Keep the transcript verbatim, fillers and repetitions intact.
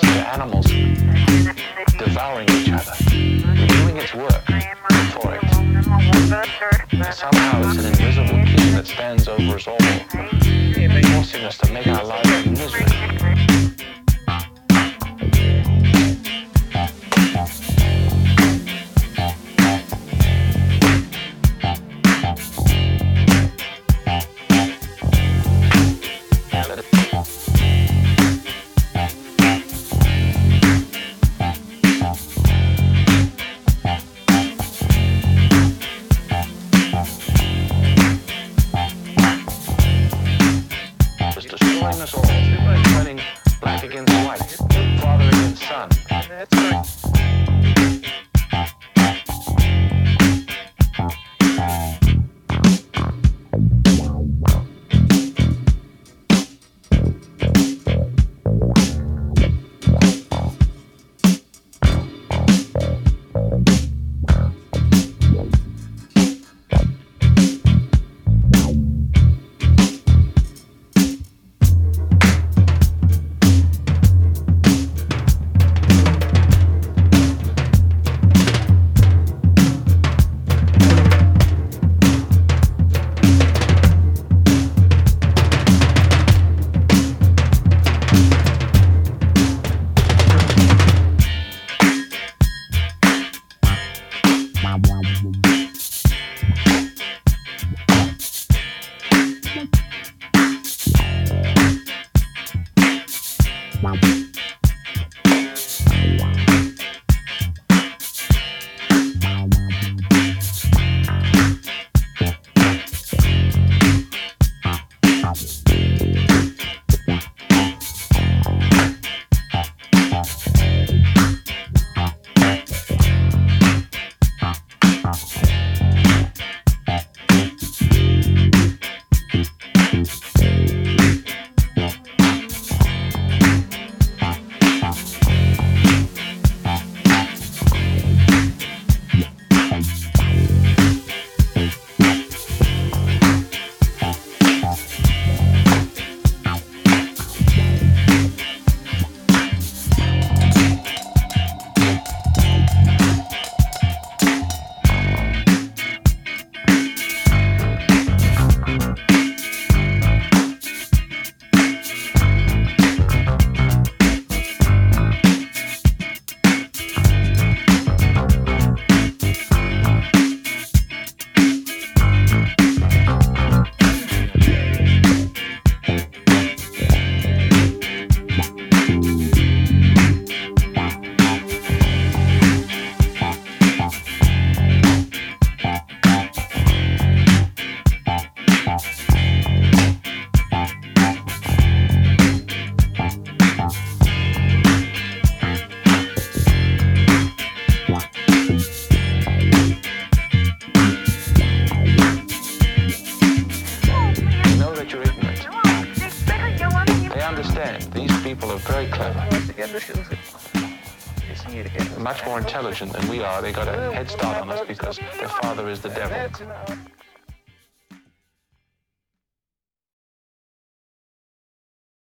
to animals devouring each other, doing its work for it. Somehow it's an invisible king that stands over us all, forcing us to make our lives a misery. Destroying us all, turning black against white, father against son. That's right. These people are very clever. Much more intelligent than we are. They got a head start on us because their father is the devil.